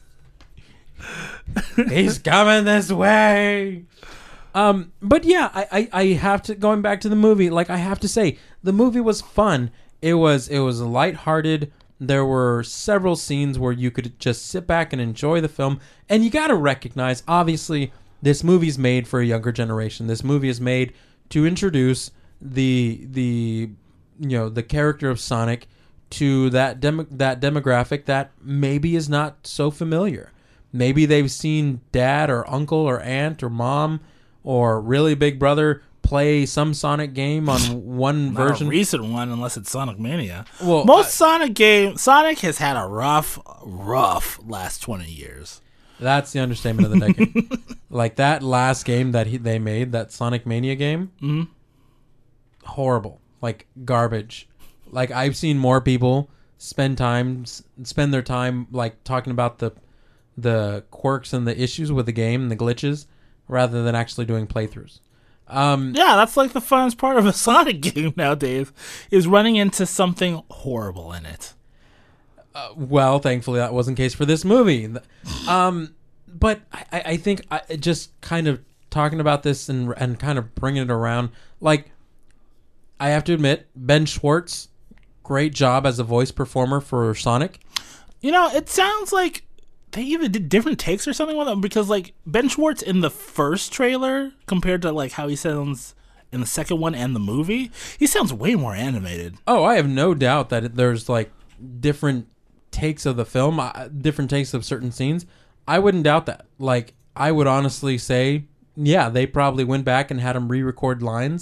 He's coming this way. But yeah, I have to, going back to the movie, like I have to say, the movie was fun. It was lighthearted. There were several scenes where you could just sit back and enjoy the film. And you got to recognize, obviously, this movie's made for a younger generation. This movie is made to introduce the character of Sonic to that demographic that maybe is not so familiar. Maybe they've seen dad or uncle or aunt or mom or really big brother play some Sonic game on one version. Not a recent one, unless it's Sonic Mania. Well, most Sonic has had a rough last 20 years. That's the understatement of the decade. Like that last game that they made, that Sonic Mania game, horrible, like garbage. Like I've seen more people spend their time like talking about the quirks and the issues with the game and the glitches rather than actually doing playthroughs. Yeah, that's like the funnest part of a Sonic game nowadays is running into something horrible in it. Well, thankfully that wasn't the case for this movie. But I think just kind of talking about this and kind of bringing it around, like I have to admit, Ben Schwartz, great job as a voice performer for Sonic. You know, it sounds like they even did different takes or something with them because like Ben Schwartz in the first trailer compared to like how he sounds in the second one and the movie, he sounds way more animated. Oh, I have no doubt that there's like different takes of the film, different takes of certain scenes. I wouldn't doubt that. Like, I would honestly say, yeah, they probably went back and had him re-record lines.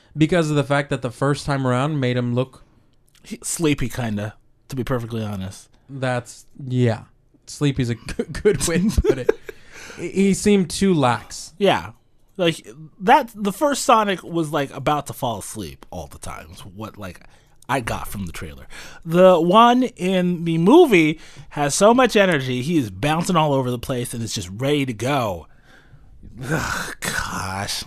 because of the fact that the first time around made him look. Sleepy, kinda, to be perfectly honest. Sleepy's a good way to put it. He seemed too lax. Yeah. Like, the first Sonic was, like, about to fall asleep all the time. Is what, like, I got from the trailer. The one in the movie has so much energy, he is bouncing all over the place and is just ready to go. Ugh, gosh.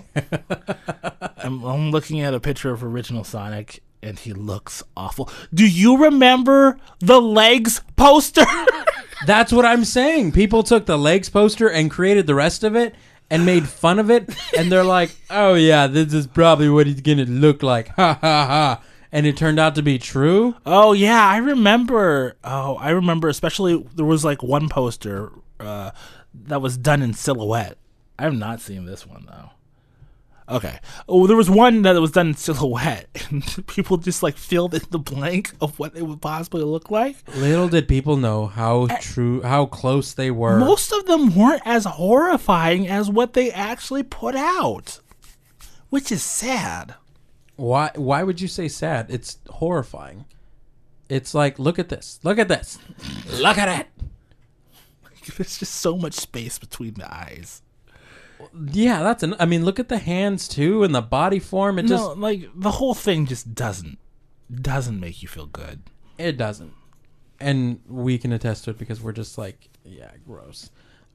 I'm looking at a picture of original Sonic, and he looks awful. Do you remember the legs poster? That's what I'm saying. People took the legs poster and created the rest of it and made fun of it, and they're like, oh yeah, this is probably what he's gonna look like. Ha ha ha. And it turned out to be true. Oh yeah, I remember especially there was like one poster that was done in silhouette. I have not seen this one though. Okay. Oh, there was one that was done in silhouette, and people just like filled in the blank of what it would possibly look like. Little did people know how close they were. Most of them weren't as horrifying as what they actually put out, which is sad. Why would you say sad? It's horrifying. It's like, look at this. Look at this. Look at it. There's just so much space between the eyes. Yeah, I mean, look at the hands too and the body form. Like the whole thing just doesn't make you feel good. It doesn't. And we can attest to it because we're just like, yeah, gross.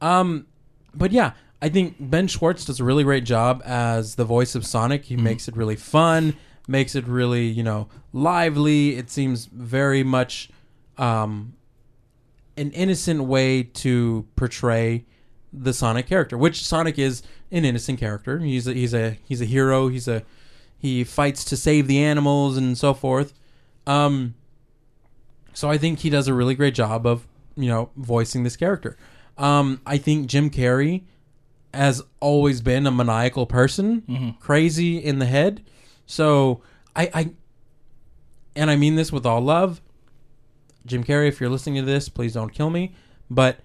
But yeah, I think Ben Schwartz does a really great job as the voice of Sonic. He makes it really fun, makes it really, lively. It seems very much an innocent way to portray the Sonic character, which Sonic is an innocent character. He's a hero. He fights to save the animals and so forth. So I think he does a really great job of voicing this character. I think Jim Carrey has always been a maniacal person, crazy in the head. So I mean this with all love, Jim Carrey, if you're listening to this, please don't kill me. But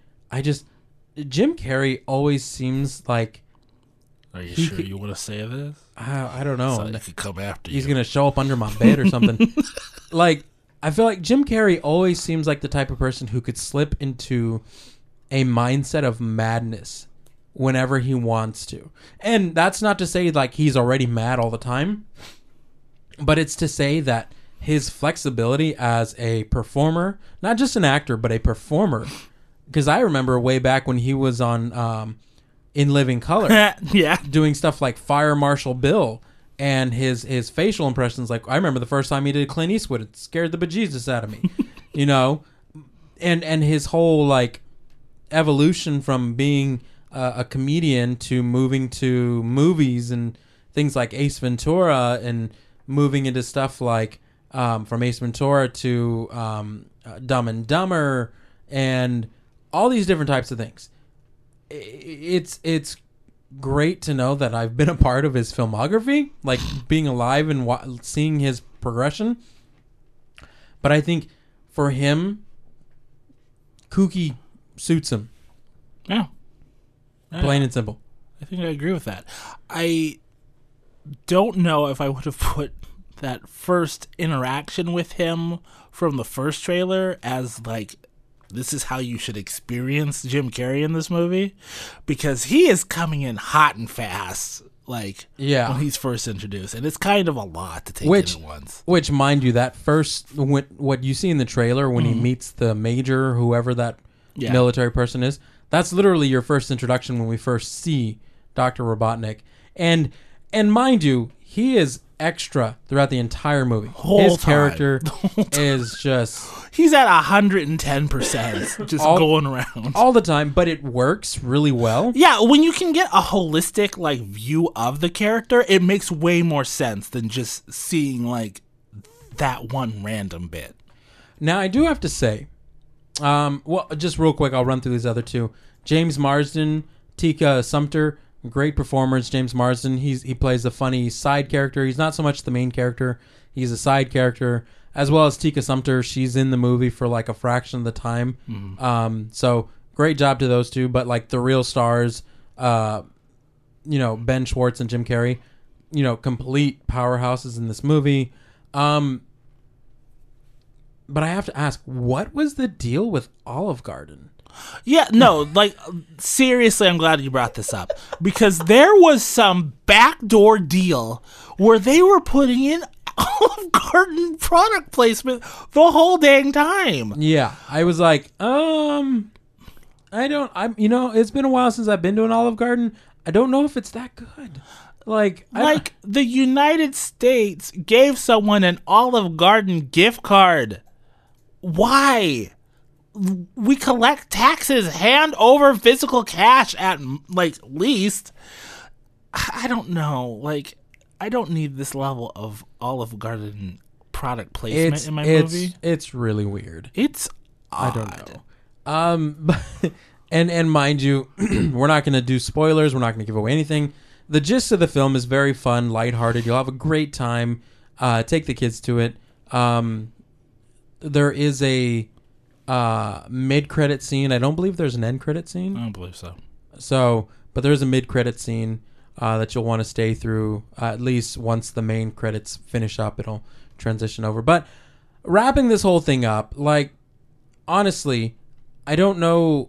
Jim Carrey always seems like... Are you sure you want to say this? I don't know. Sonic could come after you. He's going to show up under my bed or something. I feel like Jim Carrey always seems like the type of person who could slip into a mindset of madness whenever he wants to. And that's not to say like he's already mad all the time, but it's to say that his flexibility as a performer, not just an actor, but a performer... Because I remember way back when he was on In Living Color, yeah, doing stuff like Fire Marshal Bill, and his facial impressions. Like I remember the first time he did Clint Eastwood, it scared the bejesus out of me, and his whole like evolution from being a comedian to moving to movies and things like Ace Ventura, and moving into stuff like from Ace Ventura to Dumb and Dumber, and all these different types of things. It's great to know that I've been a part of his filmography, like being alive and seeing his progression. But I think for him, kooky suits him. Yeah. Plain and simple. I think I agree with that. I don't know if I would have put that first interaction with him from the first trailer as like, this is how you should experience Jim Carrey in this movie, because he is coming in hot and fast, like when he's first introduced, and it's kind of a lot to take in at once. Which, mind you, that first what you see in the trailer when he meets the major, whoever that military person is, that's literally your first introduction when we first see Dr. Robotnik, and mind you, he is extra throughout the entire movie. His character is just... He's at 110%, just going around. All the time, but it works really well. Yeah, when you can get a holistic like view of the character, it makes way more sense than just seeing like that one random bit. Now, I do have to say, well, just real quick, I'll run through these other two. James Marsden, Tika Sumpter, great performers. James Marsden, he plays a funny side character. He's not so much the main character. He's a side character. As well as Tika Sumpter, she's in the movie for like a fraction of the time. So great job to those two. But like the real stars, Ben Schwartz and Jim Carrey, complete powerhouses in this movie. But I have to ask, what was the deal with Olive Garden? Yeah, no, like, seriously, I'm glad you brought this up. Because there was some backdoor deal where they were putting in Olive Garden product placement the whole dang time. Yeah, I was like, it's been a while since I've been to an Olive Garden. I don't know if it's that good. Like the United States gave someone an Olive Garden gift card. Why? We collect taxes, hand over physical cash at least. I don't know. Like, I don't need this level of Olive Garden product placement in my movie. It's really weird. It's odd. I don't know. And mind you, we're not going to do spoilers. We're not going to give away anything. The gist of the film is very fun, lighthearted. You'll have a great time. Take the kids to it. There is a mid-credit scene. I don't believe there's an end-credit scene. I don't believe so. But there's a mid-credit scene that you'll want to stay through. At least once the main credits finish up, it'll transition over. But wrapping this whole thing up, like, honestly, I don't know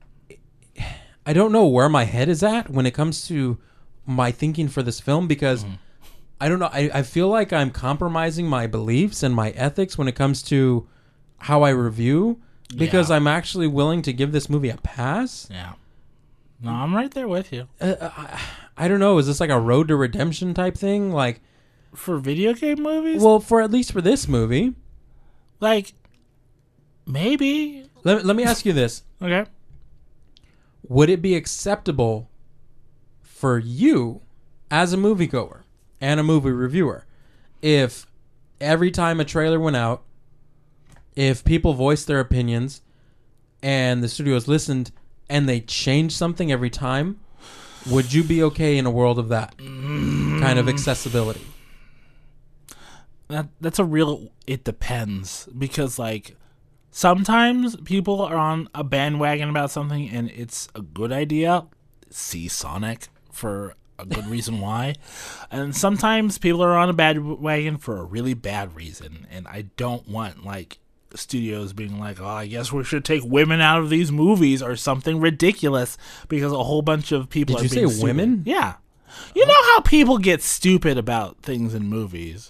where my head is at when it comes to my thinking for this film, because I don't know. I feel like I'm compromising my beliefs and my ethics when it comes to how I review, because I'm actually willing to give this movie a pass. Yeah. No, I'm right there with you. I don't know. Is this like a Road to Redemption type thing? Like, for video game movies? Well, at least for this movie. Like, maybe. Let me ask you this. Okay. Would it be acceptable for you as a moviegoer and a movie reviewer if every time a trailer went out, if people voiced their opinions and the studios listened and they changed something every time, would you be okay in a world of that kind of accessibility? That's a real, it depends, because like sometimes people are on a bandwagon about something and it's a good idea. See Sonic for a good reason why. And sometimes people are on a bandwagon for a really bad reason. And I don't want like studios being like, oh, I guess we should take women out of these movies or something ridiculous because a whole bunch of people Did are you being say stupid. women? Yeah. You know how people get stupid about things in movies.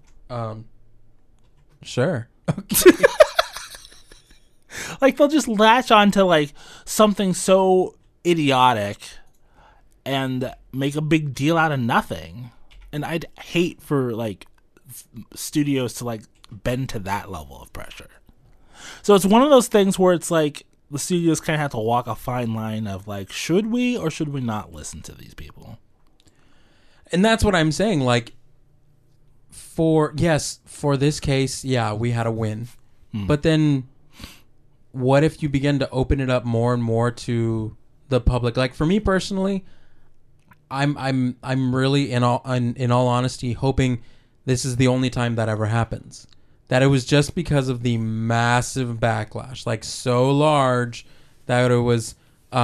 Sure. Like, they'll just latch on to like something so idiotic and make a big deal out of nothing. And I'd hate for like studios to like bend to that level of pressure. So it's one of those things where it's like the studios kind of have to walk a fine line of like, should we or should we not listen to these people? And that's what I'm saying. Like, for this case, yeah, we had a win. But then what if you begin to open it up more and more to the public? Like, for me personally, I'm really in all honesty hoping this is the only time that ever happens. That it was just because of the massive backlash, like so large that it was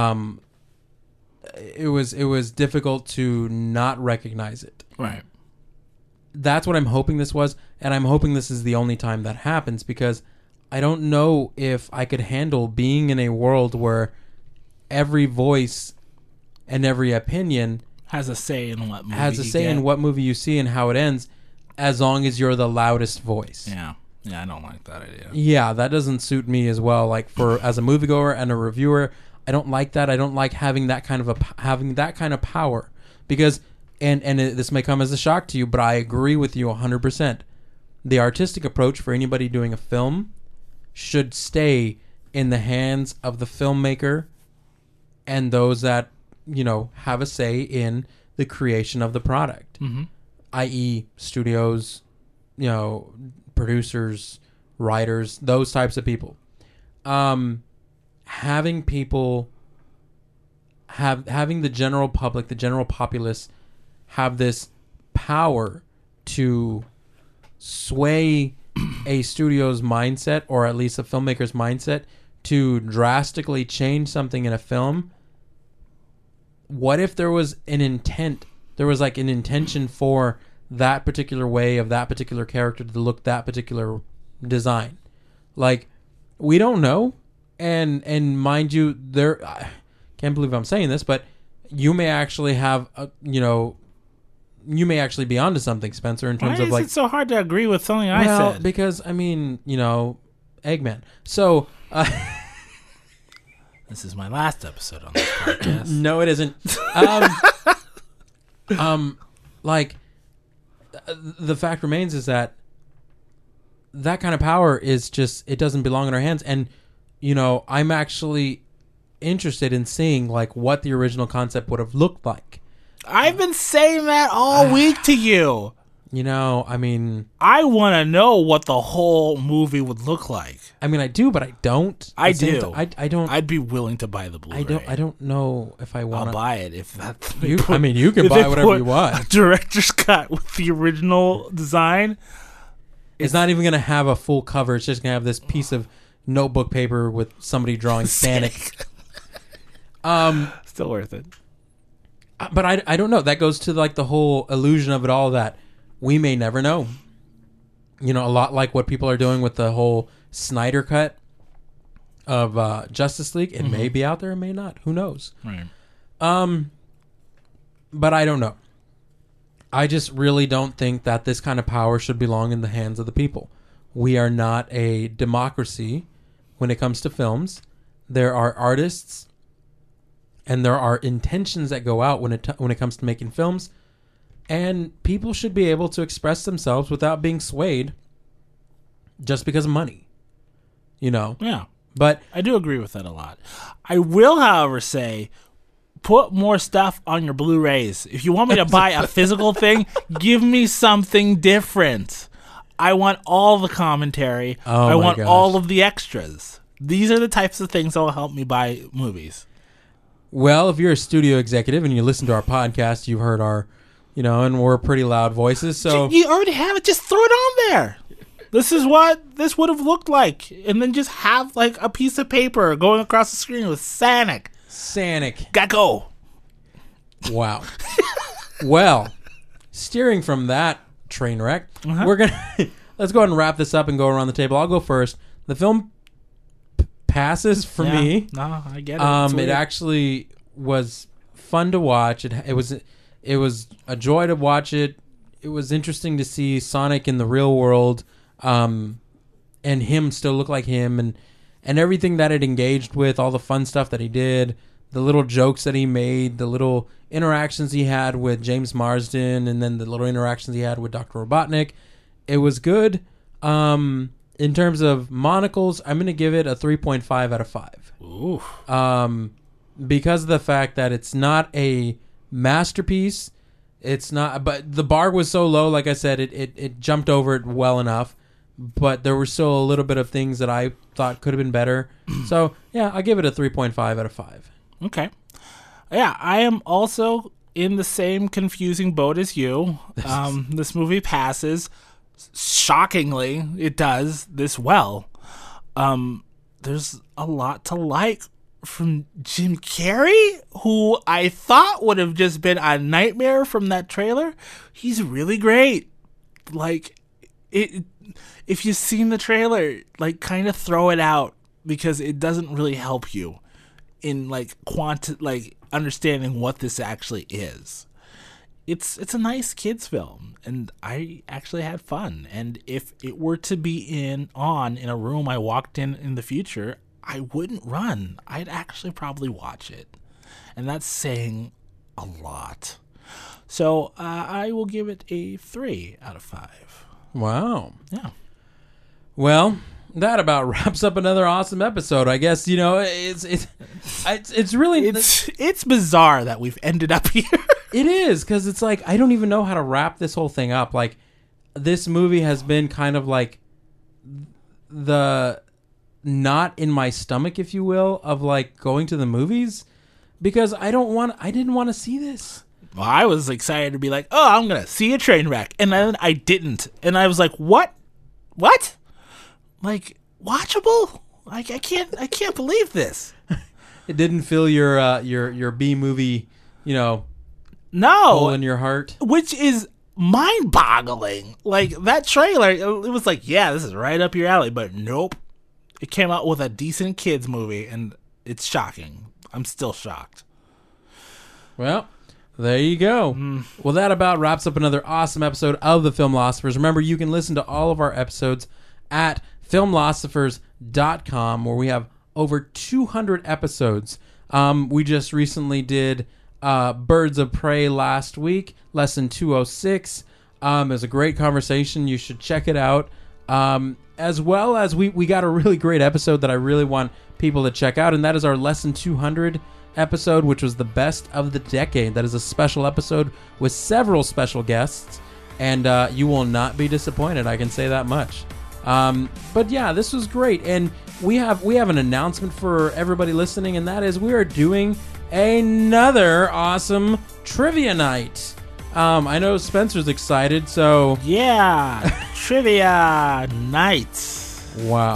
difficult to not recognize it. Right. That's what I'm hoping this was, and I'm hoping this is the only time that happens, because I don't know if I could handle being in a world where every voice and every opinion has a say in what movie in what movie you see and how it ends, as long as you're the loudest voice. Yeah, I don't like that idea. Yeah, that doesn't suit me as well. Like, as a moviegoer and a reviewer, I don't like that. I don't like having that kind of power, because this may come as a shock to you, but I agree with you 100%. The artistic approach for anybody doing a film should stay in the hands of the filmmaker and those that, have a say in the creation of the product. Mm-hmm. i.e. studios, producers, writers, those types of people. Having the general public, the general populace, have this power to sway a studio's mindset, or at least a filmmaker's mindset, to drastically change something in a film. What if there was an intent there was like an intention for that particular way of that particular character to look that particular design. Like, we don't know, and mind you, there, I can't believe I'm saying this, but you may actually have you may actually be onto something, Spencer, in terms Why of like. is it so hard to agree with something I said? Because I mean, Eggman. So. This is my last episode on this podcast. No, it isn't. Like, the fact remains is that kind of power is just, it doesn't belong in our hands. And, I'm actually interested in seeing, like, what the original concept would have looked like. I've been saying that all week to you. I mean... I want to know what the whole movie would look like. I mean, I do, but I don't. I do. I don't... I'd be willing to buy the Blu-ray. I don't know if I want to... I'll buy it if that's... You can buy whatever you want. A director's cut with the original design. It's not even going to have a full cover. It's just going to have this piece of notebook paper with somebody drawing Sonic. Still worth it. But I don't know. That goes to like the whole illusion of it all, that we may never know. A lot like what people are doing with the whole Snyder cut of Justice League. It may be out there, it may not. Who knows? Right. But I don't know. I just really don't think that this kind of power should belong in the hands of the people. We are not a democracy when it comes to films. There are artists and there are intentions that go out when it comes to making films. And people should be able to express themselves without being swayed just because of money. Yeah. But I do agree with that a lot. I will, however, say, put more stuff on your Blu-rays. If you want me to buy a physical thing, give me something different. I want all the commentary. I want all of the extras. These are the types of things that will help me buy movies. Well, if you're a studio executive and you listen to our podcast, you've heard our... and we're pretty loud voices, so... You already have it. Just throw it on there. This is what this would have looked like. And then just have, like, a piece of paper going across the screen with Sonic. Gecko. Wow. Well, steering from that train wreck, we're going to... Let's go ahead and wrap this up and go around the table. I'll go first. The film passes for me. No, I get it. It actually was fun to watch. It was a joy to watch it. It was interesting to see Sonic in the real world, and him still look like him, and everything that it engaged with, all the fun stuff that he did, the little jokes that he made, the little interactions he had with James Marsden, and then the little interactions he had with Dr. Robotnik. It was good. In terms of monocles, I'm going to give it a 3.5 out of 5. Ooh. Because of the fact that it's not a masterpiece. It's not, but the bar was so low, like I said, it jumped over it well enough, but there were still a little bit of things that I thought could have been better. So yeah, I give it a 3.5 out of 5. Okay. Yeah, I am also in the same confusing boat as you. This movie passes. Shockingly, it does this well. There's a lot to like from Jim Carrey, who I thought would have just been a nightmare from that trailer. He's really great. Like, if you've seen the trailer, like, kind of throw it out, because it doesn't really help you in like understanding what this actually is. It's a nice kids film, and I actually had fun. And if it were to be in a room I walked in the future, I wouldn't run. I'd actually probably watch it. And that's saying a lot. So I will give it a 3 out of 5. Wow. Yeah. Well, that about wraps up another awesome episode. I guess, it's really... It's bizarre that we've ended up here. It is, because it's like, I don't even know how to wrap this whole thing up. Like, this movie has been kind of like the knot in my stomach, if you will, of like going to the movies, because I didn't want to see this. Well, I was excited to be like, oh, I'm going to see a train wreck. And then I didn't. And I was like, what? What? Like, watchable? Like, I can't believe this. It didn't fill your B movie, No, hole in your heart. which is mind-boggling. Like, that trailer, it was like, yeah, this is right up your alley, but nope. It came out with a decent kids movie, and it's shocking. I'm still shocked. Well, there you go. Well, that about wraps up another awesome episode of the Filmlosophers. Remember, you can listen to all of our episodes at filmlosophers.com, where we have over 200 episodes. We just recently did Birds of Prey last week, lesson 206. It was a great conversation. You should check it out. As well as we got a really great episode that I really want people to check out, and that is our lesson 200 episode, which was the best of the decade. That is a special episode with several special guests, and you will not be disappointed, I can say that much. But yeah, this was great, and we have an announcement for everybody listening, and that is we are doing another awesome trivia night. I know Spencer's excited, so Yeah, trivia night. wow.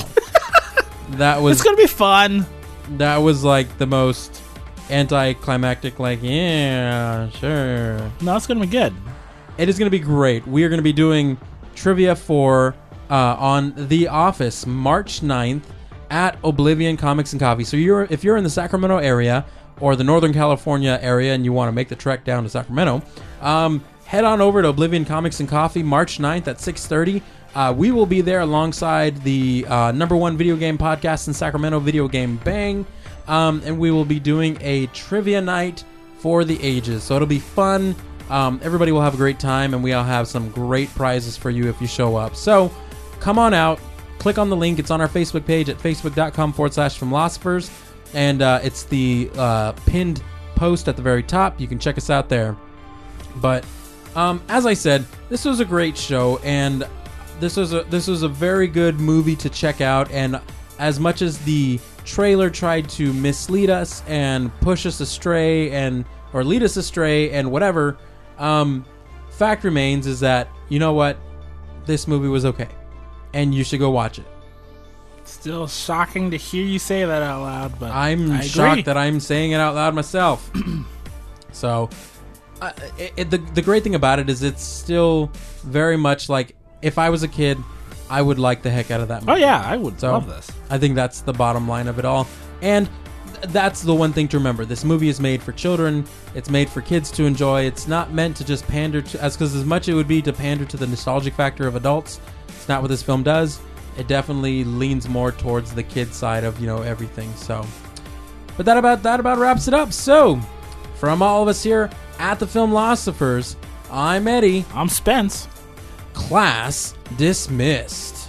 That was It's gonna be fun. that was like the most anticlimactic, like, yeah, sure. No, it's gonna be good. It is going to be great. We are going to be doing trivia for on The Office March 9th at Oblivion Comics and Coffee. So if you're in the Sacramento area or the Northern California area and you want to make the trek down to Sacramento, head on over to Oblivion Comics and Coffee March 9th at 6:30. We will be there alongside the #1 video game podcast in Sacramento, Video Game Bang. And we will be doing a trivia night for the ages. So it'll be fun. Everybody will have a great time, and we'll have some great prizes for you if you show up. So come on out. Click on the link. It's on our Facebook page at facebook.com/Filmlosophers. And it's the pinned post at the very top. You can check us out there. But as I said, this was a great show, and this was a very good movie to check out. And as much as the trailer tried to mislead us and push us astray or lead us astray and whatever, fact remains is that, you know what, this movie was okay, and you should go watch it. Still shocking to hear you say that out loud, but I'm I agree. shocked that I'm saying it out loud myself. So the great thing about it is it's still very much like, if I was a kid, I would like the heck out of that movie. Oh yeah, I would So love this. I think that's the bottom line of it all. And that's the one thing to remember. This movie is made for children. It's made for kids to enjoy. It's not meant to just pander to, as much it would be to pander to the nostalgic factor of adults. It's not what this film does. It definitely leans more towards the kid side of, everything. So, but that about wraps it up. So, from all of us here at the Filmlosophers, I'm Eddie. I'm Spence. Class dismissed.